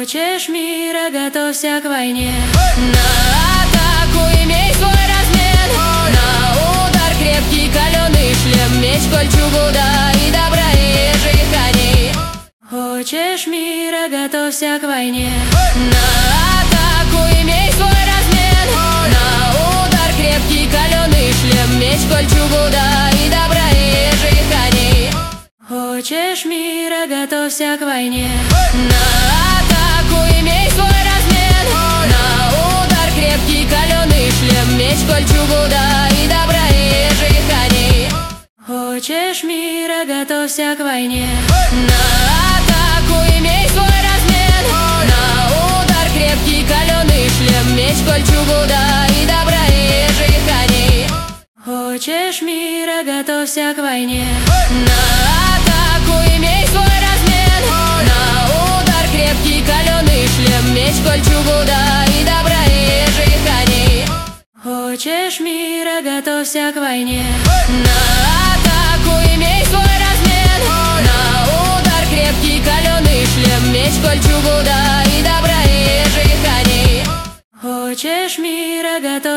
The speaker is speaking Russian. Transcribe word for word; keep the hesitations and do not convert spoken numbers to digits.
Хочешь мира, готовься к войне. На атаку имей свой размен. На удар крепкий каленый шлем, меч, кольчугу, да и добра ежих коней. Хочешь мира, готовься к войне. На атаку имей свой размен. На удар крепкий каленый шлем, меч, кольчугу, да и добра ежих коней. Хочешь мира, готовься к войне. На атаку имей свой размен. На удар крепкий каленый шлем, меч, кольчугу, да и добра ежих коней. Хочешь мира, готовься к войне. На атаку имей свой размен. На удар крепкий каленый шлем, меч, кольчугу, да и добра ежих коней. Хочешь мира, готовься к войне. На атаку имей свой размен. На удар крепкий каленый шлем, меч, кольчугу, да и добра ежих коней. Хочешь мира, готовься к войне. На атаку имей свой размен. На удар крепкий каленый шлем, меч, кольчугу, да и добра ежих коней. Хочешь мира, готовься